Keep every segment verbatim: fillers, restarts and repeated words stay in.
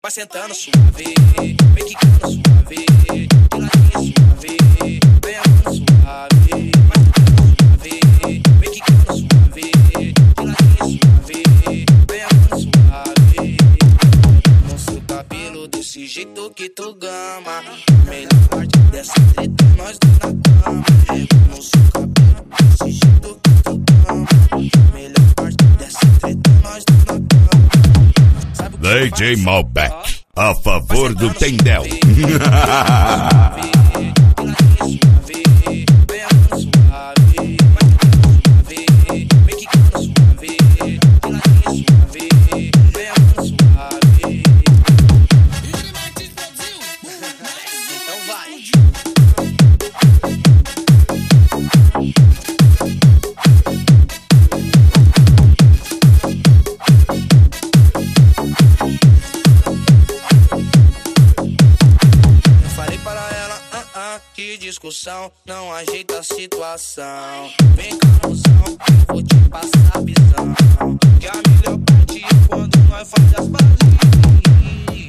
Vai sentando suave, vem quicando suave, piladinha suave, vem amando suave. Vai sentando suave, vem quicando suave, piladinha suave, vem amando suave. No seu cabelo desse jeito que tu gama, melhor parte dessa treta nós dois na cama. No seu cabelo desse jeito que tu gama, melhor parte dessa treta nós dois na cama. D J Malbec, a favor do Tendel. Então vai. Que discussão não ajeita a situação. Vem cá, mozão, vou te passar a visão. Que a melhor parte é quando nós faz as pazes.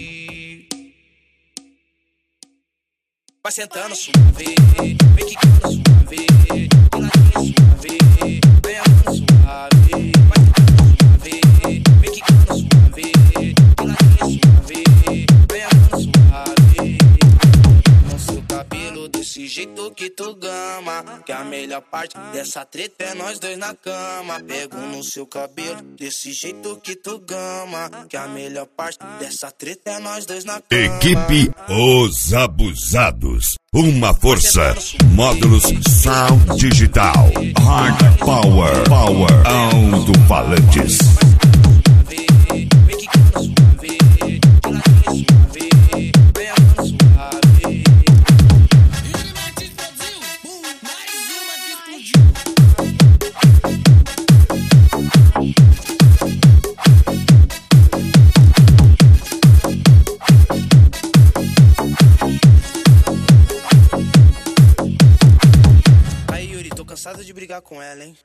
Vai sentando suave, vem quicando suave, piladinha suave, vem amando suave. Vai sentando suave, vem quicando suave, piladinha suave, vem amando suave. Desse jeito que tu gama, que a melhor parte dessa treta é nós dois na cama. Pego no seu cabelo, desse jeito que tu gama, que a melhor parte dessa treta é nós dois na cama. Equipe Os Abusados, uma força, módulos Sound Digital, Hard Power, Power, alto-falantes. Cansado de brigar com ela, hein?